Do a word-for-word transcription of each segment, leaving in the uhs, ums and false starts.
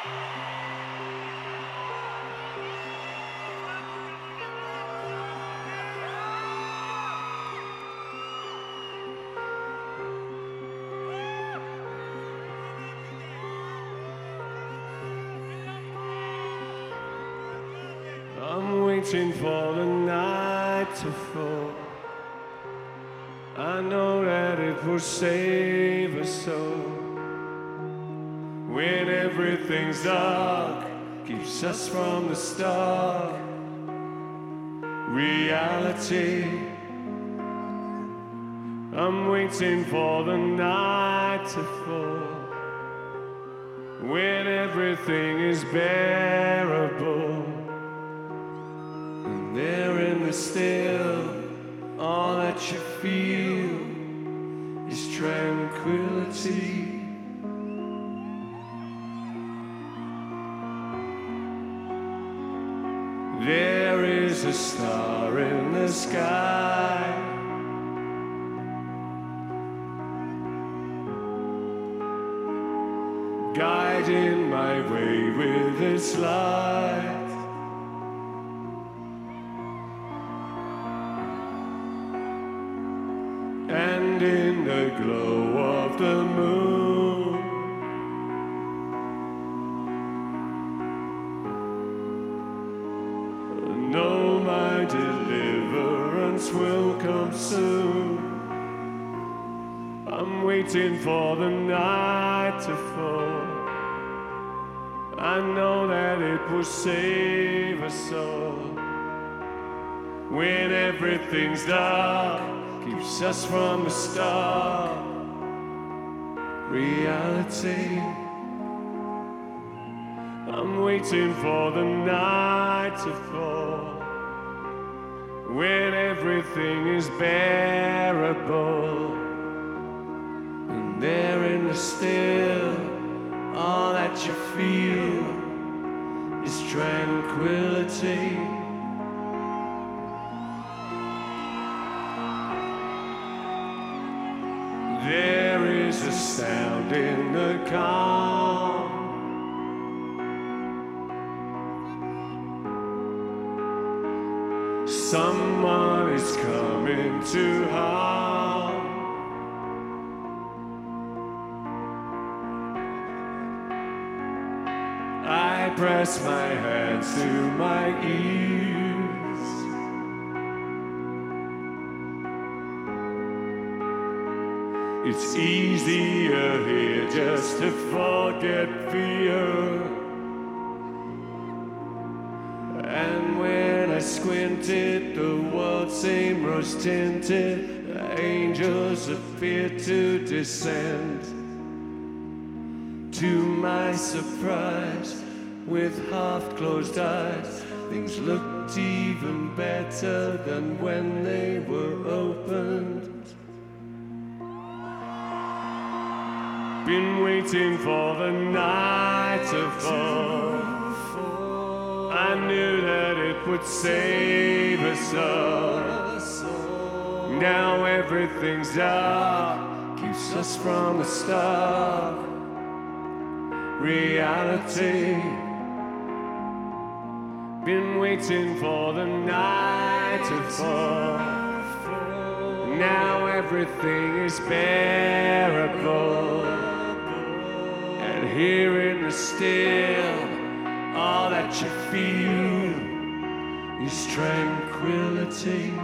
I'm waiting for the night to fall. I know that it will save us all. When everything's dark, keeps us from the start. Reality. I'm waiting for the night to fall. When everything is bearable. And there in the still, all that you feel is tranquility. There is a star in the sky. Guiding my way with its light. And in the glow of the moon, I know my deliverance will come soon. I'm waiting for the night to fall. I know that it will save us all. When everything's dark, keeps us from the start. Reality. I'm waiting for the night to fall. When everything is bearable. And there in the still, all that you feel is tranquility. There is a sound in the calm. Someone is coming to harm. I press my hands to my ears. It's easier here just to forget fear. And when I squinted, the world seemed rose-tinted. Angels appeared to descend. To my surprise, with half-closed eyes, things looked even better than when they were opened. Been waiting for the night to fall. I knew that it would save us all. Now everything's dark, keeps us from the start. Reality. Been waiting for the night to fall. Now everything is bearable. And here in the still, all that you feel is tranquility.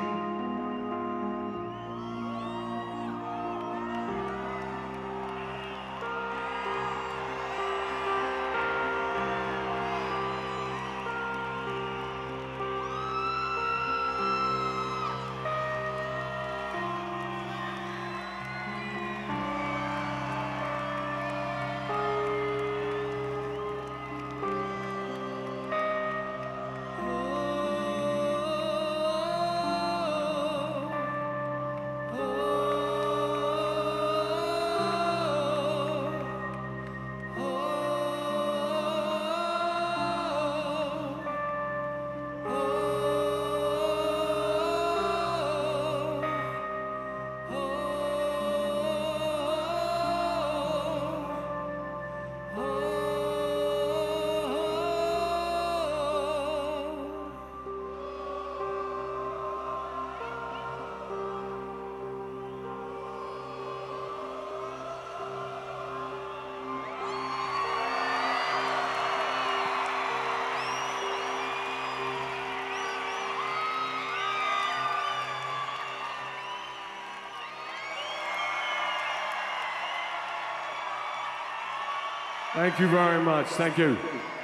Thank you very much. Thank you.